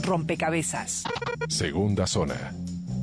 Rompecabezas. Segunda zona.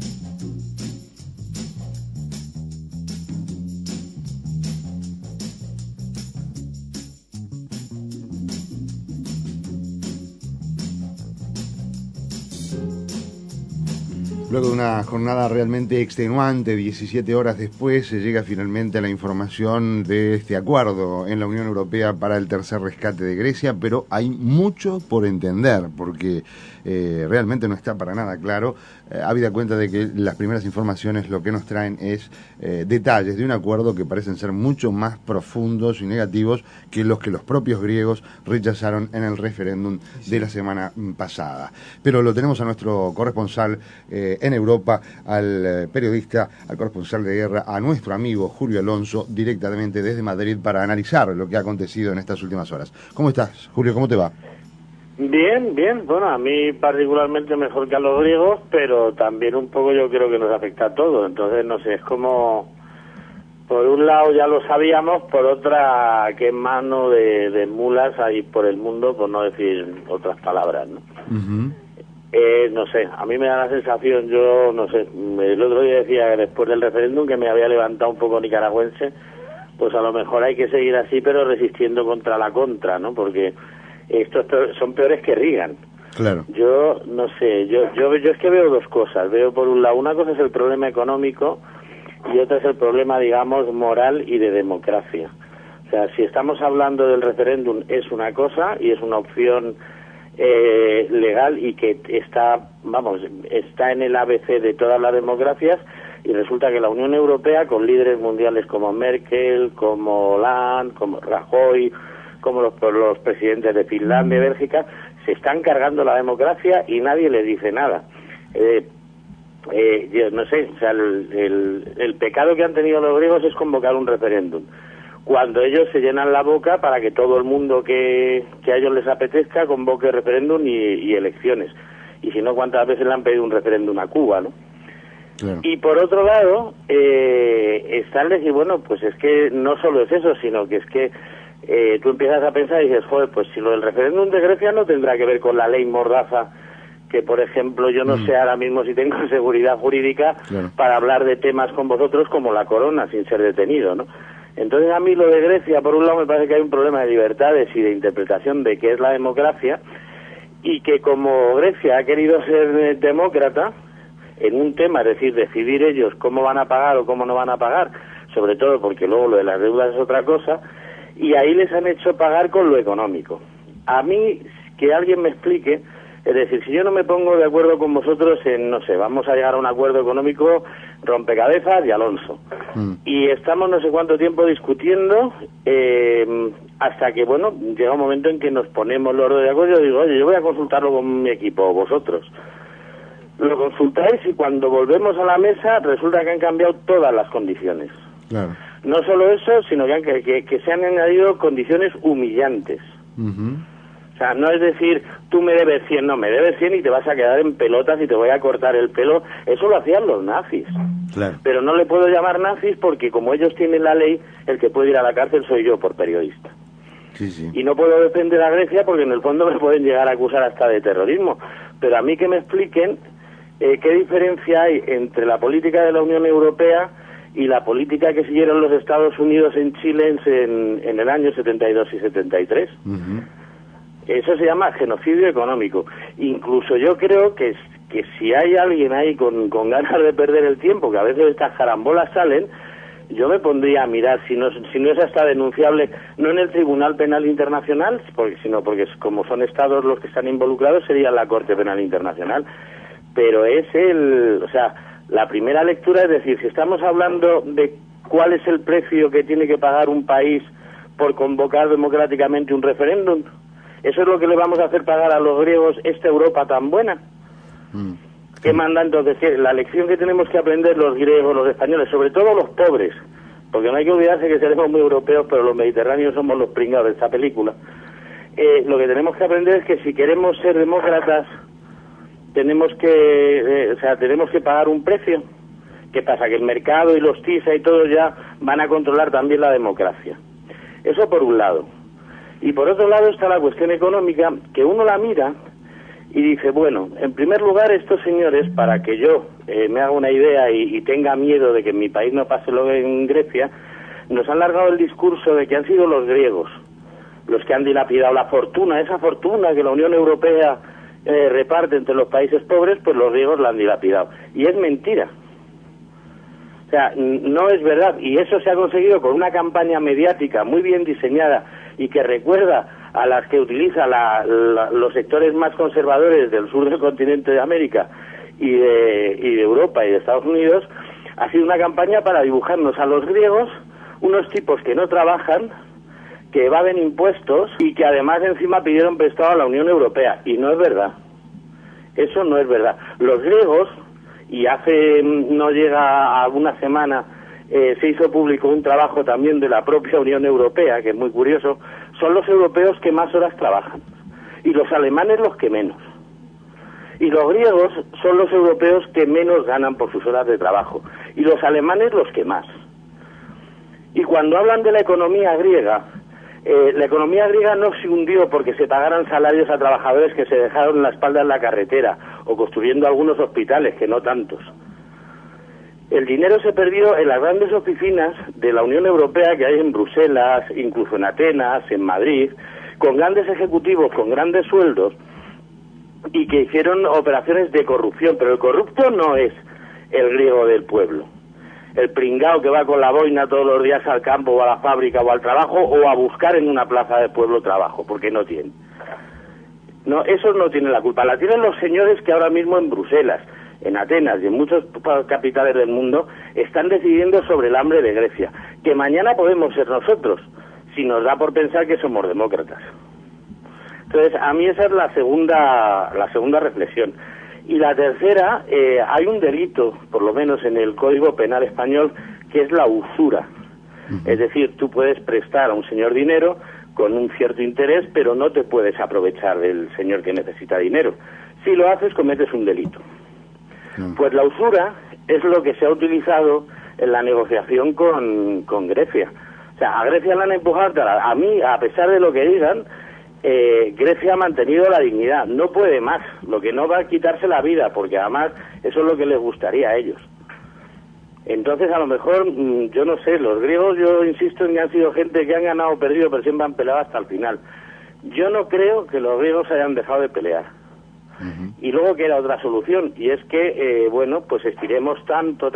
Luego de una jornada realmente extenuante, 17 horas después, se llega finalmente a la información de este acuerdo en la Unión Europea para el tercer rescate de Grecia, pero hay mucho por entender, porque realmente no está para nada claro, habida cuenta de que las primeras informaciones lo que nos traen es detalles de un acuerdo que parecen ser mucho más profundos y negativos que los propios griegos rechazaron en el referéndum de la semana pasada. Pero lo tenemos a nuestro corresponsal en Europa, al periodista, al corresponsal de guerra, a nuestro amigo Julio Alonso, directamente desde Madrid, para analizar lo que ha acontecido en estas últimas horas. ¿Cómo estás, Julio? ¿Cómo te va? Bien, bien. Bueno, a mí particularmente mejor que a los griegos, pero también un poco yo creo que nos afecta a todos. Entonces, no sé, es como, por un lado ya lo sabíamos, por otra, qué mano de mulas hay por el mundo, por no decir otras palabras, ¿no? Uh-huh. No sé, a mí me da la sensación, yo no sé, el otro día decía que después del referéndum que me había levantado un poco nicaragüense, pues a lo mejor hay que seguir así, pero resistiendo contra la contra, ¿no? Porque estos son peores que Reagan. Claro. Yo no sé, yo es que veo dos cosas. Veo por un lado, una cosa es el problema económico y otra es el problema, digamos, moral y de democracia. O sea, si estamos hablando del referéndum es una cosa y es una opción legal y que está en el ABC de todas las democracias, y resulta que la Unión Europea, con líderes mundiales como Merkel, como Hollande, como Rajoy, como los presidentes de Finlandia y Bélgica, se están cargando la democracia y nadie le dice nada. Yo no sé, o sea, el pecado que han tenido los griegos es convocar un referéndum, cuando ellos se llenan la boca para que todo el mundo que a ellos les apetezca convoque referéndum y elecciones. Y si no, ¿cuántas veces le han pedido un referéndum a Cuba, no? Claro. Y por otro lado, está el decir, bueno, pues es que no solo es eso, sino que es que tú empiezas a pensar y dices, joder, pues si lo del referéndum de Grecia no tendrá que ver con la ley Mordaza, que por ejemplo yo no sé ahora mismo si tengo seguridad jurídica para hablar de temas con vosotros como la corona sin ser detenido, ¿no? Entonces a mí lo de Grecia, por un lado me parece que hay un problema de libertades y de interpretación de qué es la democracia, y que como Grecia ha querido ser demócrata en un tema, es decir, decidir ellos cómo van a pagar o cómo no van a pagar, sobre todo porque luego lo de las deudas es otra cosa, y ahí les han hecho pagar con lo económico. A mí, que alguien me explique, es decir, si yo no me pongo de acuerdo con vosotros en, no sé, vamos a llegar a un acuerdo económico, Rompecabezas y Alonso, y estamos no sé cuánto tiempo discutiendo, hasta que, bueno, llega un momento en que nos ponemos los dos de acuerdo, y yo digo, oye, yo voy a consultarlo con mi equipo, vosotros. Lo consultáis y cuando volvemos a la mesa resulta que han cambiado todas las condiciones. Claro. No solo eso, sino que se han añadido condiciones humillantes. Uh-huh. O sea, no es decir, tú me debes 100, no, me debes 100 y te vas a quedar en pelotas y te voy a cortar el pelo. Eso lo hacían los nazis. Claro. Pero no le puedo llamar nazis porque como ellos tienen la ley, el que puede ir a la cárcel soy yo por periodista. Sí, sí. Y no puedo defender a Grecia porque en el fondo me pueden llegar a acusar hasta de terrorismo. Pero a mí que me expliquen qué diferencia hay entre la política de la Unión Europea y la política que siguieron los Estados Unidos en Chile en el año 72 y 73. Uh-huh. Eso se llama genocidio económico. Incluso yo creo que si hay alguien ahí con ganas de perder el tiempo, que a veces estas carambolas salen, yo me pondría a mirar si no es hasta denunciable, no en el Tribunal Penal Internacional, sino porque como son estados los que están involucrados, sería la Corte Penal Internacional. Pero es la primera lectura, es decir, si estamos hablando de cuál es el precio que tiene que pagar un país por convocar democráticamente un referéndum, ¿eso es lo que le vamos a hacer pagar a los griegos esta Europa tan buena? ¿Qué manda entonces? La lección que tenemos que aprender los griegos, los españoles, sobre todo los pobres, porque no hay que olvidarse que seremos muy europeos, pero los mediterráneos somos los pringados de esta película. Lo que tenemos que aprender es que si queremos ser demócratas, tenemos que pagar un precio. ¿Qué pasa? Que el mercado y los TISA y todo ya van a controlar también la democracia. Eso por un lado. Y por otro lado está la cuestión económica, que uno la mira y dice, bueno, en primer lugar, estos señores, para que yo me haga una idea y tenga miedo de que en mi país no pase lo que en Grecia, nos han largado el discurso de que han sido los griegos los que han dilapidado la fortuna, esa fortuna que la Unión Europea reparte entre los países pobres, pues los griegos la han dilapidado. Y es mentira. O sea, no es verdad. Y eso se ha conseguido con una campaña mediática muy bien diseñada y que recuerda a las que utiliza los sectores más conservadores del sur del continente de América y de Europa y de Estados Unidos. Ha sido una campaña para dibujarnos a los griegos unos tipos que no trabajan, que evaden impuestos y que además encima pidieron prestado a la Unión Europea. Y no es verdad. Eso no es verdad. Los griegos, y hace no llega a una semana, se hizo público un trabajo también de la propia Unión Europea, que es muy curioso, son los europeos que más horas trabajan. Y los alemanes los que menos. Y los griegos son los europeos que menos ganan por sus horas de trabajo. Y los alemanes los que más. Y cuando hablan de la economía griega no se hundió porque se pagaran salarios a trabajadores que se dejaron la espalda en la carretera o construyendo algunos hospitales, que no tantos. El dinero se perdió en las grandes oficinas de la Unión Europea que hay en Bruselas, incluso en Atenas, en Madrid, con grandes ejecutivos, con grandes sueldos, y que hicieron operaciones de corrupción. Pero el corrupto no es el griego del pueblo. El pringao que va con la boina todos los días al campo o a la fábrica o al trabajo o a buscar en una plaza de pueblo trabajo, porque no tiene. No, esos no tienen la culpa, la tienen los señores que ahora mismo en Bruselas, en Atenas y en muchas capitales del mundo están decidiendo sobre el hambre de Grecia, que mañana podemos ser nosotros, si nos da por pensar que somos demócratas. Entonces, a mí esa es la segunda reflexión. Y la tercera, hay un delito, por lo menos en el Código Penal español, que es la usura. Es decir, tú puedes prestar a un señor dinero con un cierto interés, pero no te puedes aprovechar del señor que necesita dinero. Si lo haces, cometes un delito. Pues la usura es lo que se ha utilizado en la negociación con Grecia. O sea, a Grecia la han empujado, a mí, a pesar de lo que digan, Grecia ha mantenido la dignidad, no puede más, lo que no va a quitarse la vida, porque además eso es lo que les gustaría a ellos. Entonces, a lo mejor, yo no sé, los griegos, yo insisto en que han sido gente que han ganado o perdido, pero siempre han peleado hasta el final. Yo no creo que los griegos hayan dejado de pelear. Y luego queda otra solución, y es que, bueno, pues estiremos tanto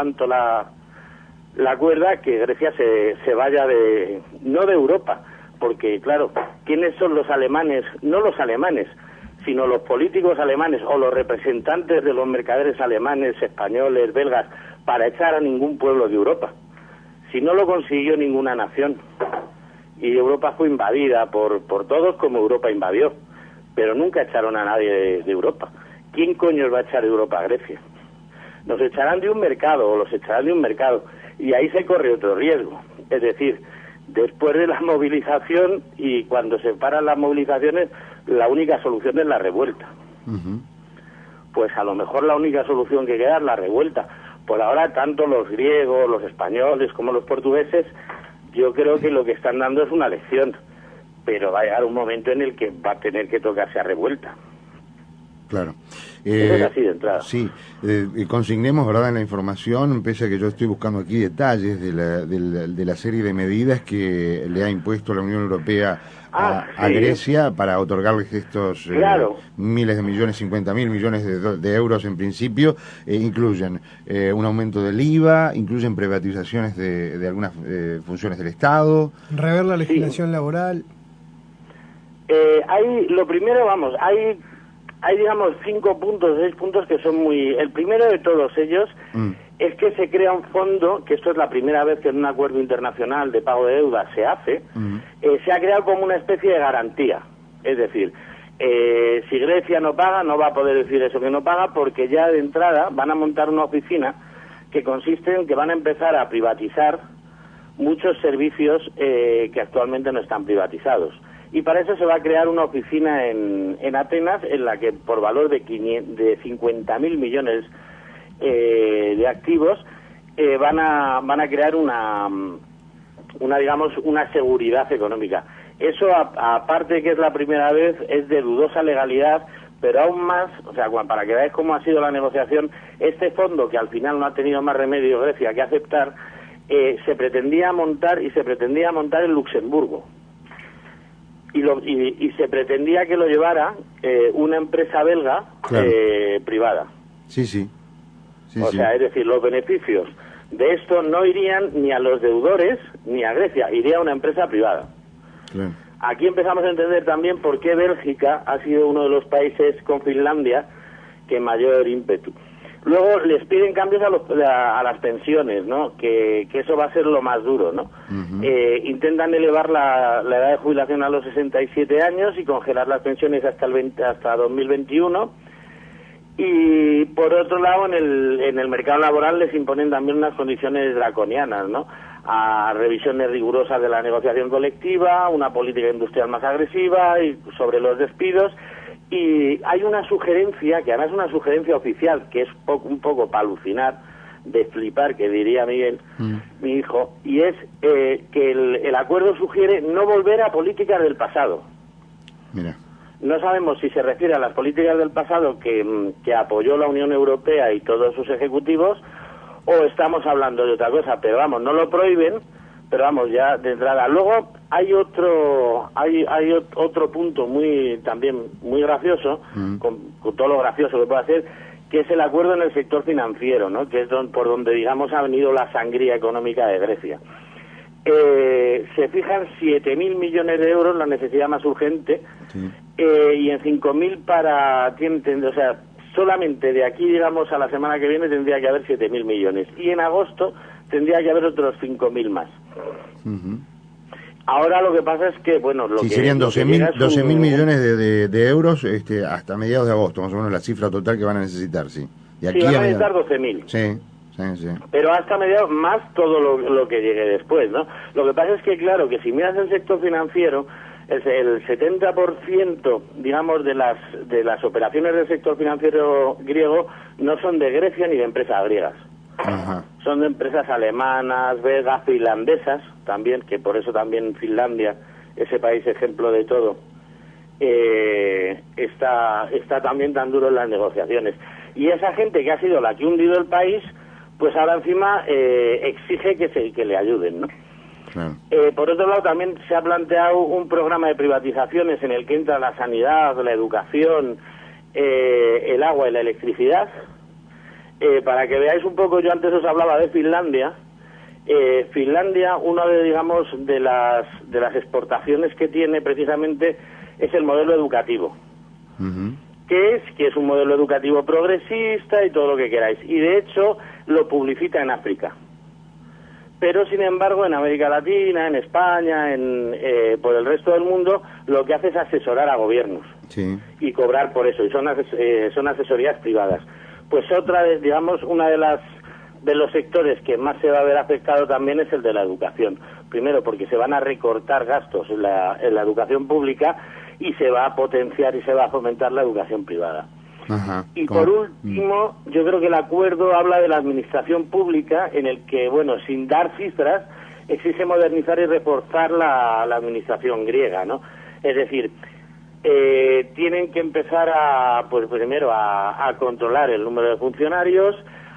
la cuerda que Grecia se vaya no de Europa, porque, claro, ¿quiénes son los alemanes? No los alemanes, sino los políticos alemanes o los representantes de los mercaderes alemanes, españoles, belgas, para echar a ningún pueblo de Europa. Si no lo consiguió ninguna nación. Y Europa fue invadida por todos como Europa invadió. Pero nunca echaron a nadie de Europa. ¿Quién coño va a echar de Europa a Grecia? Nos echarán de un mercado o los echarán de un mercado. Y ahí se corre otro riesgo. Es decir, después de la movilización y cuando se paran las movilizaciones, la única solución es la revuelta. Pues a lo mejor la única solución que queda es la revuelta. Por ahora, tanto los griegos, los españoles como los portugueses, yo creo que lo que están dando es una lección. Pero va a llegar un momento en el que va a tener que tocarse a revuelta. Claro. Eso es así de entrada. Sí, consignemos, ¿verdad?, en la información, pese a que yo estoy buscando aquí detalles de la serie de medidas que le ha impuesto la Unión Europea a Grecia para otorgarles estos miles de millones, 50.000 millones de euros en principio, incluyen un aumento del IVA, incluyen privatizaciones de algunas funciones del Estado. Rever la legislación laboral. Lo primero, hay digamos 6 puntos que son muy... El primero de todos ellos es que se crea un fondo, que esto es la primera vez que en un acuerdo internacional de pago de deuda se hace, se ha creado como una especie de garantía. Es decir, si Grecia no paga, no va a poder decir eso que no paga, porque ya de entrada van a montar una oficina que consiste en que van a empezar a privatizar muchos servicios que actualmente no están privatizados. Y para eso se va a crear una oficina en Atenas en la que por valor de 50.000 millones de activos van a crear una seguridad económica. Eso, aparte de que es la primera vez, es de dudosa legalidad pero aún más, o sea, para que veáis cómo ha sido la negociación, este fondo, que al final no ha tenido más remedio Grecia que aceptar, se pretendía montar en Luxemburgo. Y se pretendía que lo llevara una empresa belga, claro, privada. Sí. O sea, es decir, los beneficios de esto no irían ni a los deudores ni a Grecia, iría a una empresa privada. Claro. Aquí empezamos a entender también por qué Bélgica ha sido uno de los países con Finlandia que mayor ímpetu. Luego les piden cambios a las pensiones, ¿no? Que eso va a ser lo más duro, ¿no? Uh-huh. Intentan elevar la edad de jubilación a los 67 años y congelar las pensiones hasta 2021. Y por otro lado, en el mercado laboral les imponen también unas condiciones draconianas, ¿no? A revisiones rigurosas de la negociación colectiva, una política industrial más agresiva y sobre los despidos. Y hay una sugerencia, que además es una sugerencia oficial, que es un poco para alucinar, de flipar, que diría Miguel, mi hijo, y es que el acuerdo sugiere no volver a políticas del pasado. Mira. No sabemos si se refiere a las políticas del pasado que apoyó la Unión Europea y todos sus ejecutivos, o estamos hablando de otra cosa, pero vamos, no lo prohíben, pero vamos, ya de entrada. Luego hay otro punto también muy gracioso, con todo lo gracioso que puede hacer, que es el acuerdo en el sector financiero, ¿no? Que es por donde, digamos, ha venido la sangría económica de Grecia. Se fijan 7.000 millones de euros, la necesidad más urgente, y en 5.000 o sea, solamente de aquí, digamos, a la semana que viene tendría que haber 7.000 millones, y en agosto tendría que haber otros 5.000 más. Uh-huh. Ahora lo que pasa es que, bueno, serían 12.000 millones de euros hasta mediados de agosto, más o menos la cifra total que van a necesitar, sí. Y aquí van a necesitar 12.000. Sí. Pero hasta mediados, más todo lo que llegue después, ¿no? Lo que pasa es que, claro, que si miras el sector financiero, el 70%, digamos, de las operaciones del sector financiero griego no son de Grecia ni de empresas griegas. Ajá. Son de empresas alemanas, belgas, finlandesas, también, que por eso también Finlandia, ese país ejemplo de todo, está también tan duro en las negociaciones. Y esa gente que ha sido la que ha hundido el país, pues ahora encima exige que le ayuden, ¿no? Claro. Por otro lado, también se ha planteado un programa de privatizaciones en el que entra la sanidad, la educación, el agua y la electricidad. Para que veáis un poco, yo antes os hablaba de Finlandia. Finlandia, una de las exportaciones que tiene precisamente es el modelo educativo. Uh-huh. Que es un modelo educativo progresista y todo lo que queráis. Y de hecho lo publicita en África. Pero sin embargo en América Latina, en España, por el resto del mundo, lo que hace es asesorar a gobiernos. Sí. Y cobrar por eso. Y son asesorías privadas. Pues otra vez, digamos, de los sectores que más se va a ver afectado también es el de la educación. Primero porque se van a recortar gastos en la educación pública y se va a potenciar y se va a fomentar la educación privada. Ajá, y por último, yo creo que el acuerdo habla de la administración pública, en el que, bueno, sin dar cifras, exige modernizar y reforzar la administración griega, ¿no? Es decir, tienen que empezar primero a controlar el número de funcionarios,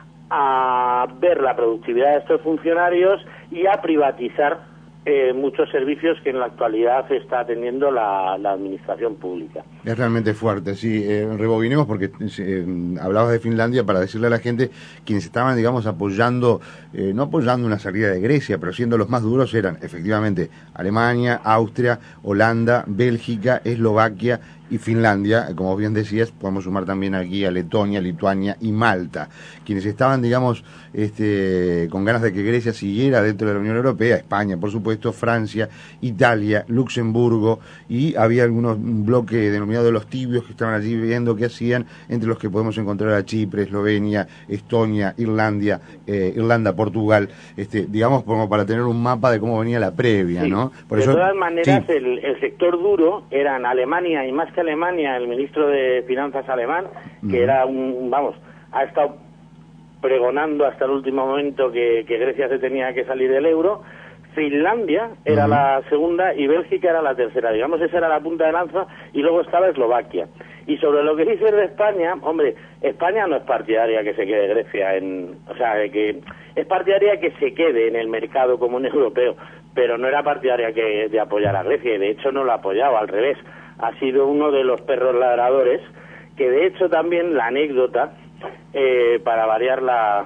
a ver la productividad de estos funcionarios y a privatizar muchos servicios que en la actualidad está atendiendo la administración pública. Es realmente fuerte, sí. Rebobinemos porque hablabas de Finlandia para decirle a la gente, quienes estaban, digamos, apoyando, no apoyando una salida de Grecia, pero siendo los más duros eran, efectivamente, Alemania, Austria, Holanda, Bélgica, Eslovaquia y Finlandia. Como bien decías, podemos sumar también aquí a Letonia, Lituania y Malta, quienes estaban, digamos, con ganas de que Grecia siguiera dentro de la Unión Europea, España, por supuesto, Francia, Italia, Luxemburgo, y había algunos bloques denominados los tibios que estaban allí viendo qué hacían, entre los que podemos encontrar a Chipre, Eslovenia, Estonia, Irlanda, Portugal, digamos, como para tener un mapa de cómo venía la previa, sí. ¿No? Por de todas maneras, sí. el sector duro eran Alemania, y más que Alemania, el ministro de Finanzas alemán, que era ha estado pregonando hasta el último momento que Grecia se tenía que salir del euro. Finlandia era la segunda y Bélgica era la tercera. Digamos, esa era la punta de lanza, y luego estaba Eslovaquia. Y sobre lo que dices de España, hombre, España no es partidaria que se quede Grecia o sea, que es partidaria que se quede en el mercado común europeo, pero no era partidaria de apoyar a Grecia, y de hecho no lo ha apoyado, al revés. Ha sido uno de los perros ladradores, que de hecho también la anécdota, para variar,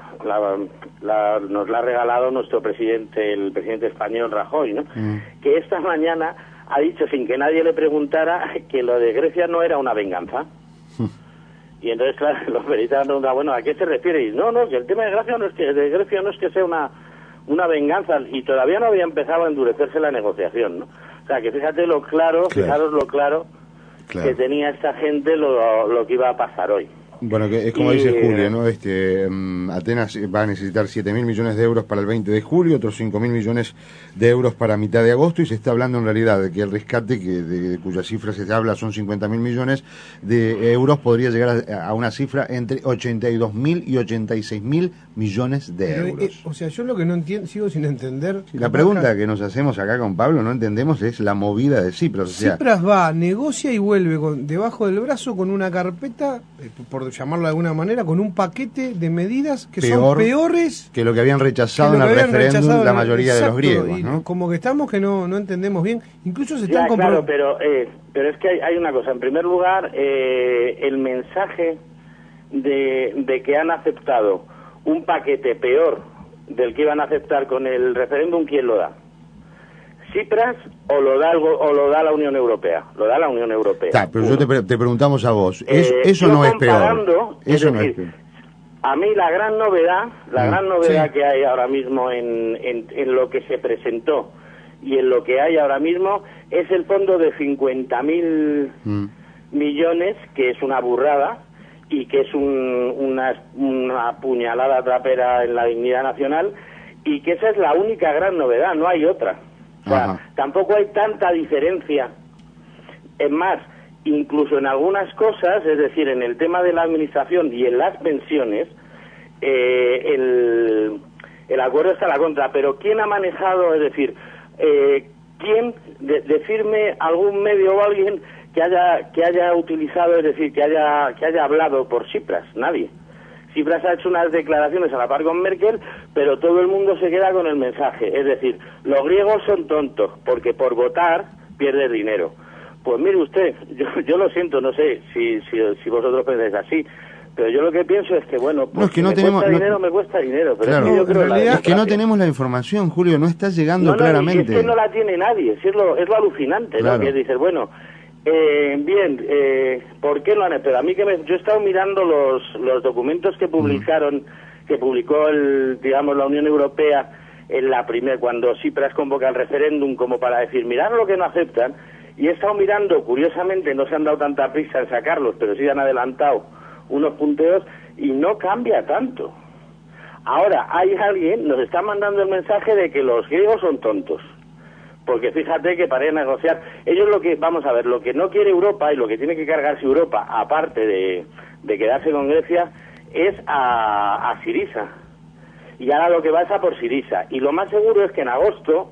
nos la ha regalado nuestro presidente, el presidente español Rajoy, ¿no? Que esta mañana ha dicho, sin que nadie le preguntara, que lo de Grecia no era una venganza. Y entonces, claro, los periodistas han preguntado, bueno, ¿a qué se refiere? Y no, que el tema de Grecia no es que sea una venganza, y todavía no había empezado a endurecerse la negociación, ¿no? O sea, que fíjate fijaros lo claro que tenía esta gente lo que iba a pasar hoy. Bueno, que es como dice Julio, ¿no? Atenas va a necesitar 7.000 millones de euros para el 20 de julio, otros 5.000 millones de euros para mitad de agosto, y se está hablando en realidad de que el rescate, de cuya cifra se habla son 50.000 millones de euros, podría llegar a una cifra entre 82.000 y 86.000 millones de euros. O sea, yo lo que no entiendo, sigo sin entender... La pregunta que nos hacemos acá con Pablo, no entendemos, es la movida de Tsipras. O sea, Tsipras va, negocia y vuelve debajo del brazo con una carpeta, por llamarlo de alguna manera, con un paquete de medidas que son peores que lo que habían rechazado en el referéndum la mayoría de los griegos, ¿no? Como que estamos que no entendemos bien. Incluso se están comprando... Claro, pero es que hay una cosa. En primer lugar, el mensaje de que han aceptado un paquete peor del que iban a aceptar con el referéndum, ¿quién lo da? ¿Tsipras o lo da la Unión Europea? Lo da la Unión Europea. Pero yo te preguntamos a vos, eso no es peor. Eso no es peor. A mí la gran novedad que hay ahora mismo en lo que se presentó y en lo que hay ahora mismo es el fondo de 50.000 millones, que es una burrada y que es una puñalada trapera en la dignidad nacional, y que esa es la única gran novedad, no hay otra. O sea, tampoco hay tanta diferencia. Es más, incluso en algunas cosas, es decir, en el tema de la administración y en las pensiones, el acuerdo está a la contra. Pero ¿quién ha manejado? Es decir, ¿quién decirme algún medio o alguien que haya utilizado, es decir, que haya hablado por Tsipras? Nadie. Tsipras ha hecho unas declaraciones a la par con Merkel, pero todo el mundo se queda con el mensaje. Es decir, los griegos son tontos, porque por votar pierdes dinero. Pues mire usted, yo lo siento, no sé si vosotros pensáis así, pero yo lo que pienso es que, bueno, pues es que no tenemos, me cuesta dinero, pero claro, es que yo creo es que no tenemos la información, Julio, no está llegando claramente. Es que no la tiene nadie, es lo alucinante, claro, ¿no? Que dices, bueno, ¿por qué no han hecho? A mí yo he estado mirando los documentos que publicó la Unión Europea en la cuando Tsipras convoca el referéndum, como para decir, mirad lo que no aceptan, y he estado mirando, curiosamente no se han dado tanta prisa en sacarlos, pero sí han adelantado unos punteos, y no cambia tanto. Ahora, nos está mandando el mensaje de que los griegos son tontos, porque fíjate que para negociar, ellos lo que no quiere Europa, y lo que tiene que cargarse Europa, aparte de quedarse con Grecia, es a Syriza. Y ahora lo que va es a por Syriza. Y lo más seguro es que en agosto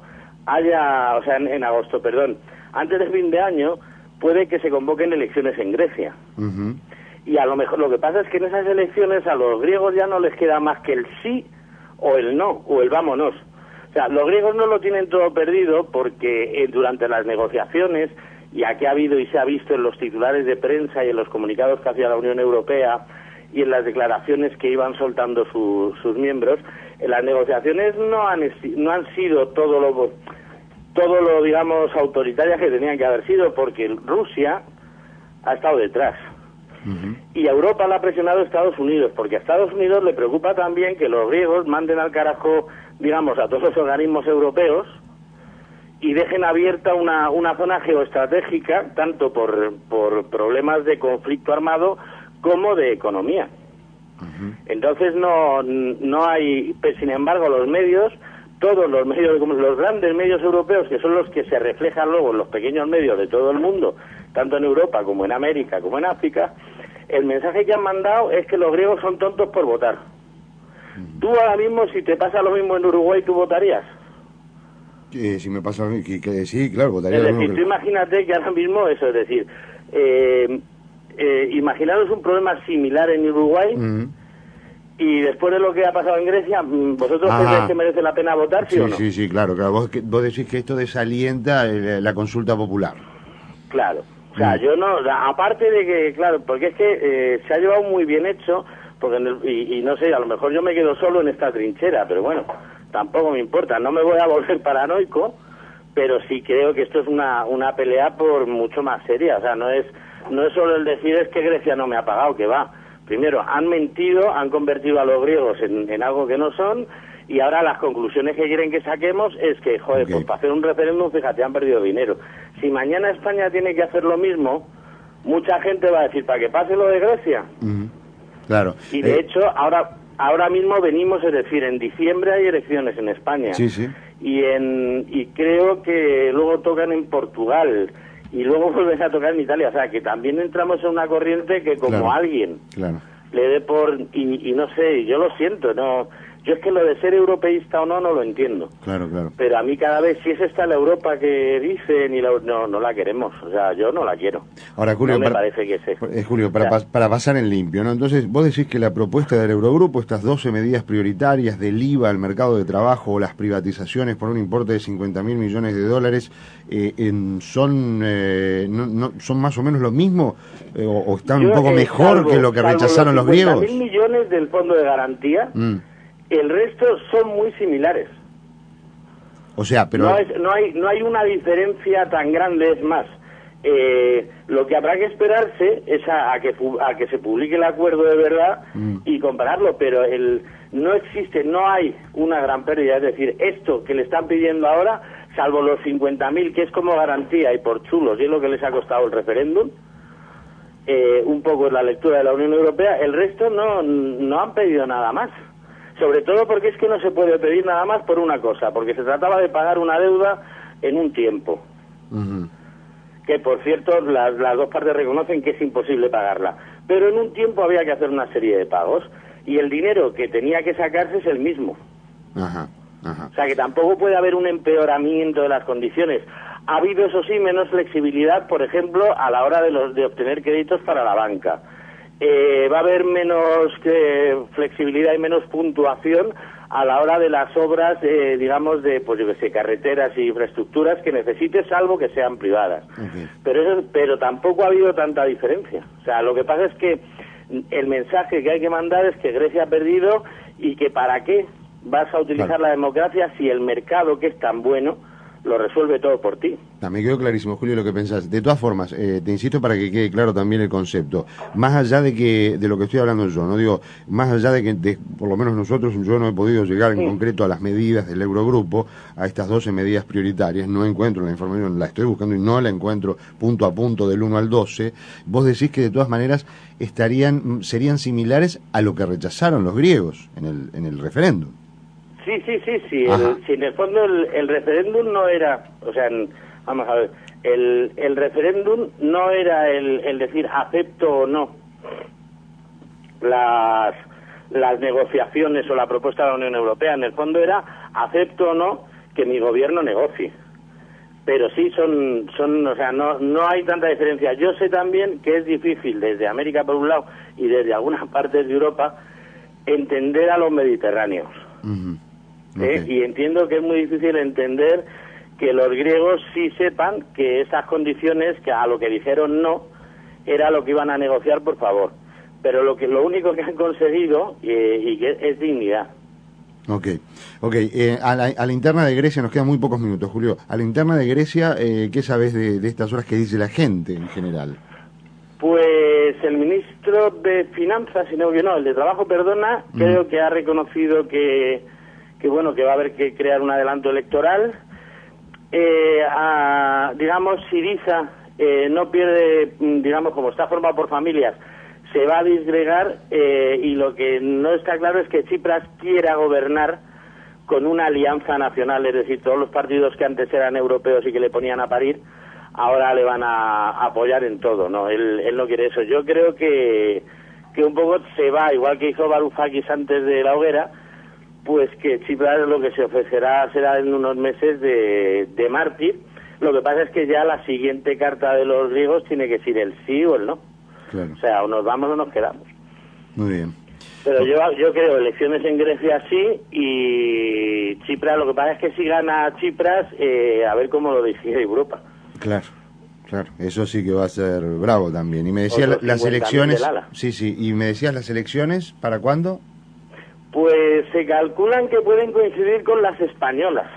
antes del fin de año, puede que se convoquen elecciones en Grecia. Y a lo mejor lo que pasa es que en esas elecciones a los griegos ya no les queda más que el sí o el no, o el vámonos. O sea, los griegos no lo tienen todo perdido, porque durante las negociaciones, y aquí ha habido y se ha visto en los titulares de prensa y en los comunicados que hacía la Unión Europea y en las declaraciones que iban soltando sus miembros, las negociaciones no han sido todo lo digamos autoritarias que tenían que haber sido, porque Rusia ha estado detrás. Y a Europa la ha presionado Estados Unidos, porque a Estados Unidos le preocupa también que los griegos manden al carajo, digamos, a todos los organismos europeos y dejen abierta una zona geoestratégica, tanto por problemas de conflicto armado como de economía. Entonces no hay, sin embargo, todos los medios, como los grandes medios europeos, que son los que se reflejan luego en los pequeños medios de todo el mundo, tanto en Europa como en América como en África, el mensaje que han mandado es que los griegos son tontos por votar. Tú ahora mismo, si te pasa lo mismo en Uruguay, ¿tú votarías? Si me pasa a mí, sí, claro, votaría. Es decir, tú imagínate que ahora mismo eso, es decir, imaginaros un problema similar en Uruguay, y después de lo que ha pasado en Grecia, ¿vosotros creéis que merece la pena votar, sí o no? Sí, claro. Vos decís que esto desalienta la consulta popular. Claro. O sea, yo no, aparte de que, claro, porque es que se ha llevado muy bien hecho, porque y no sé, a lo mejor yo me quedo solo en esta trinchera, pero bueno, tampoco me importa, no me voy a volver paranoico, pero sí creo que esto es una pelea por mucho más seria. O sea, no es solo el decir es que Grecia no me ha pagado, que va. Primero, han mentido, han convertido a los griegos en algo que no son, y ahora las conclusiones que quieren que saquemos es que, joder, pues para hacer un referéndum, fíjate, han perdido dinero. Si mañana España tiene que hacer lo mismo, mucha gente va a decir, ¿para que pase lo de Grecia? Claro. Y de hecho, ahora mismo venimos, es decir, en diciembre hay elecciones en España. Sí. Y creo que luego tocan en Portugal, y luego vuelven a tocar en Italia. O sea, que también entramos en una corriente que como alguien le dé por... Y no sé, yo lo siento, no... Yo es que lo de ser europeísta o no lo entiendo. Claro. Pero a mí cada vez, si es esta la Europa que dicen, no la queremos. O sea, yo no la quiero. Ahora, Julio, no me parece que sea. Julio, para pasar en limpio, ¿no? Entonces, vos decís que la propuesta del Eurogrupo, estas 12 medidas prioritarias del IVA, al mercado de trabajo o las privatizaciones por un importe de 50.000 millones de dólares, son más o menos lo mismo o están un poco mejor que lo que rechazaron los griegos. 50.000 millones del fondo de garantía... El resto son muy similares. O sea, pero... No hay una diferencia tan grande, es más. Lo que habrá que esperarse es a que se publique el acuerdo de verdad y compararlo, pero no hay una gran pérdida. Es decir, esto que le están pidiendo ahora, salvo los 50.000, que es como garantía y por chulos, y es lo que les ha costado el referéndum, un poco es la lectura de la Unión Europea, el resto no han pedido nada más. Sobre todo porque es que no se puede pedir nada más por una cosa, porque se trataba de pagar una deuda en un tiempo. Que, por cierto, las dos partes reconocen que es imposible pagarla. Pero en un tiempo había que hacer una serie de pagos, y el dinero que tenía que sacarse es el mismo. O sea, que tampoco puede haber un empeoramiento de las condiciones. Ha habido, eso sí, menos flexibilidad, por ejemplo, a la hora de obtener créditos para la banca. Va a haber menos flexibilidad y menos puntuación a la hora de las obras, digamos, de, pues yo que sé, carreteras y infraestructuras que necesites, salvo que sean privadas. Pero tampoco ha habido tanta diferencia. O sea, lo que pasa es que el mensaje que hay que mandar es que Grecia ha perdido y que para qué vas a utilizar la democracia si el mercado, que es tan bueno, lo resuelve todo por ti. Me quedó clarísimo, Julio, lo que pensás. De todas formas, te insisto para que quede claro también el concepto. Más allá de lo que estoy hablando yo, no digo, más allá de que por lo menos nosotros, yo no he podido llegar en concreto a las medidas del Eurogrupo, a estas 12 medidas prioritarias, no encuentro la información, la estoy buscando y no la encuentro punto a punto del 1 al 12, vos decís que de todas maneras serían similares a lo que rechazaron los griegos en el referéndum. Sí. Si en el fondo el referéndum no era, o sea, vamos a ver, el referéndum no era el decir acepto o no las negociaciones o la propuesta de la Unión Europea. En el fondo era acepto o no que mi gobierno negocie. Pero sí o sea, no hay tanta diferencia. Yo sé también que es difícil desde América por un lado y desde algunas partes de Europa entender a los mediterráneos. Y entiendo que es muy difícil entender que los griegos sí sepan que esas condiciones, que a lo que dijeron no, era lo que iban a negociar por favor. Pero lo único que han conseguido y que es dignidad. A la interna de Grecia nos quedan muy pocos minutos, Julio. A la interna de Grecia, ¿qué sabes de estas horas que dice la gente en general? Pues el ministro de Finanzas, el de Trabajo, creo que ha reconocido que va a haber que crear un adelanto electoral. Digamos, Syriza no pierde, digamos, como está formado por familias, se va a disgregar y lo que no está claro es que Tsipras quiera gobernar con una alianza nacional, es decir, todos los partidos que antes eran europeos y que le ponían a parir, ahora le van a apoyar en todo, ¿no? Él no quiere eso. Yo creo que un poco se va, igual que hizo Varoufakis antes de la hoguera, pues que Tsipras lo que se ofrecerá será en unos meses de mártir. Lo que pasa es que ya la siguiente carta de los griegos tiene que ser el sí o el no. Claro. O sea, o nos vamos o nos quedamos. Muy bien. Pero yo creo elecciones en Grecia sí, y Tsipras, lo que pasa es que si gana Tsipras, a ver cómo lo decide Europa. Claro, claro, eso sí que va a ser bravo también. Y me decías las elecciones, sí, y me decías las elecciones, ¿para cuándo? Pues se calculan que pueden coincidir con las españolas,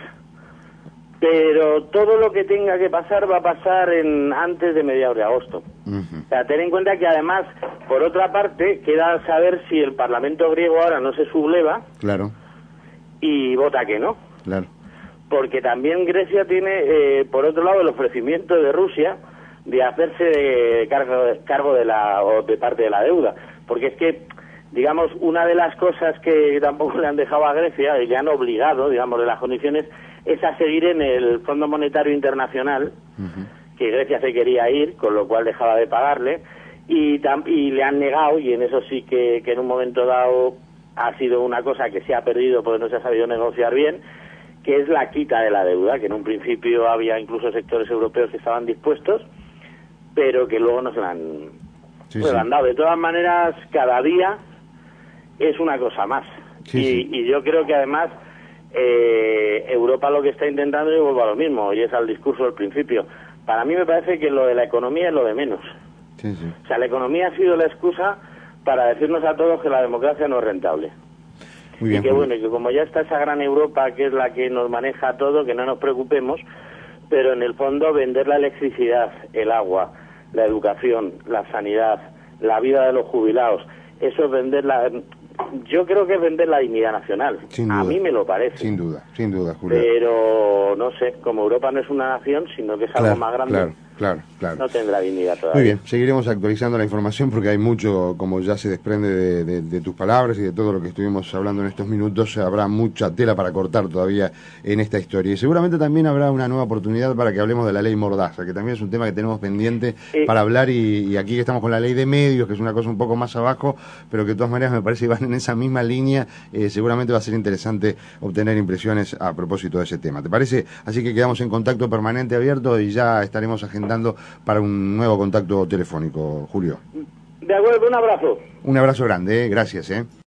pero todo lo que tenga que pasar va a pasar antes de mediados de agosto. O sea, ten en cuenta que además, por otra parte, queda saber si el Parlamento griego ahora no se subleva. Claro. Y vota que no. Claro. Porque también Grecia tiene, por otro lado, el ofrecimiento de Rusia de hacerse de cargo de parte de la deuda. Porque es que, digamos, una de las cosas que tampoco le han dejado a Grecia y le han obligado, digamos, de las condiciones, es a seguir en el Fondo Monetario Internacional, que Grecia se quería ir, con lo cual dejaba de pagarle, y le han negado, y en eso sí que en un momento dado ha sido una cosa que se ha perdido porque no se ha sabido negociar bien, que es la quita de la deuda, que en un principio había incluso sectores europeos que estaban dispuestos, pero que luego no se la han dado. De todas maneras, cada día es una cosa más. Y yo creo que además Europa lo que está intentando, y vuelvo a lo mismo, y es al discurso del principio, para mí me parece que lo de la economía es lo de menos. O sea, la economía ha sido la excusa para decirnos a todos que la democracia no es rentable. Muy bien, y que bueno, y que como ya está esa gran Europa que es la que nos maneja todo, que no nos preocupemos, pero en el fondo vender la electricidad, el agua, la educación, la sanidad, la vida de los jubilados, eso es venderla. Yo creo que es vender la dignidad nacional. A mí me lo parece. Sin duda, Julio. Pero no sé, como Europa no es una nación, sino que es algo más grande. Claro. No tendrá dignidad todavía. Muy bien, seguiremos actualizando la información porque hay mucho, como ya se desprende de tus palabras y de todo lo que estuvimos hablando en estos minutos, habrá mucha tela para cortar todavía en esta historia. Y seguramente también habrá una nueva oportunidad para que hablemos de la ley Mordaza, que también es un tema que tenemos pendiente para hablar, y aquí que estamos con la ley de medios, que es una cosa un poco más abajo, pero que de todas maneras me parece que van en esa misma línea. Seguramente va a ser interesante obtener impresiones a propósito de ese tema. ¿Te parece? Así que quedamos en contacto permanente, abierto, y ya estaremos agendando para un nuevo contacto telefónico, Julio. De acuerdo, un abrazo. Un abrazo grande, gracias.